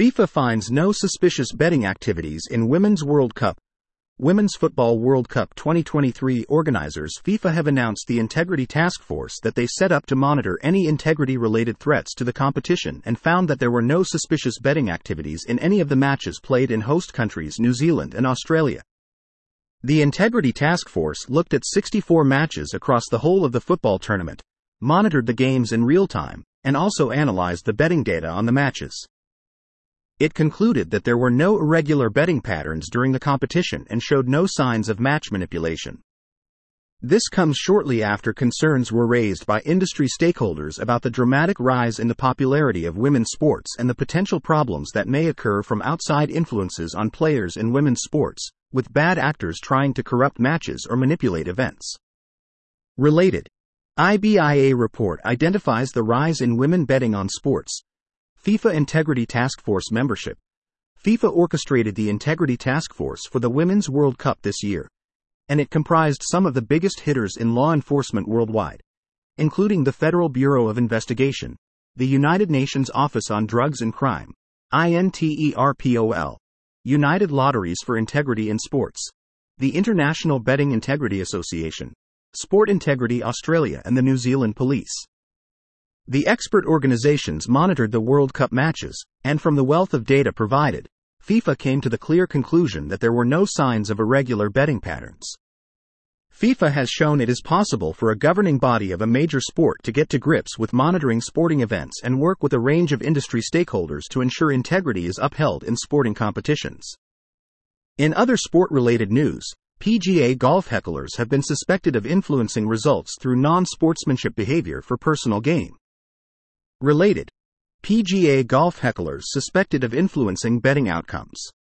FIFA finds no suspicious betting activities in Women's World Cup. Women's Football World Cup 2023 organizers FIFA have announced the Integrity Task Force that they set up to monitor any integrity-related threats to the competition and found that there were no suspicious betting activities in any of the matches played in host countries New Zealand and Australia. The Integrity Task Force looked at 64 matches across the whole of the football tournament, monitored the games in real time, and also analyzed the betting data on the matches. It concluded that there were no irregular betting patterns during the competition and showed no signs of match manipulation. This comes shortly after concerns were raised by industry stakeholders about the dramatic rise in the popularity of women's sports and the potential problems that may occur from outside influences on players in women's sports, with bad actors trying to corrupt matches or manipulate events. Related, IBIA report identifies the rise in women betting on sports. FIFA Integrity Task Force membership. FIFA orchestrated the Integrity Task Force for the Women's World Cup this year, and it comprised some of the biggest hitters in law enforcement worldwide, including the Federal Bureau of Investigation, the United Nations Office on Drugs and Crime, INTERPOL, United Lotteries for Integrity in Sports, the International Betting Integrity Association, Sport Integrity Australia, and the New Zealand Police. The expert organizations monitored the World Cup matches, and from the wealth of data provided, FIFA came to the clear conclusion that there were no signs of irregular betting patterns. FIFA has shown it is possible for a governing body of a major sport to get to grips with monitoring sporting events and work with a range of industry stakeholders to ensure integrity is upheld in sporting competitions. In other sport-related news, PGA golf hecklers have been suspected of influencing results through non-sportsmanship behavior for personal gain. Related, PGA golf hecklers suspected of influencing betting outcomes.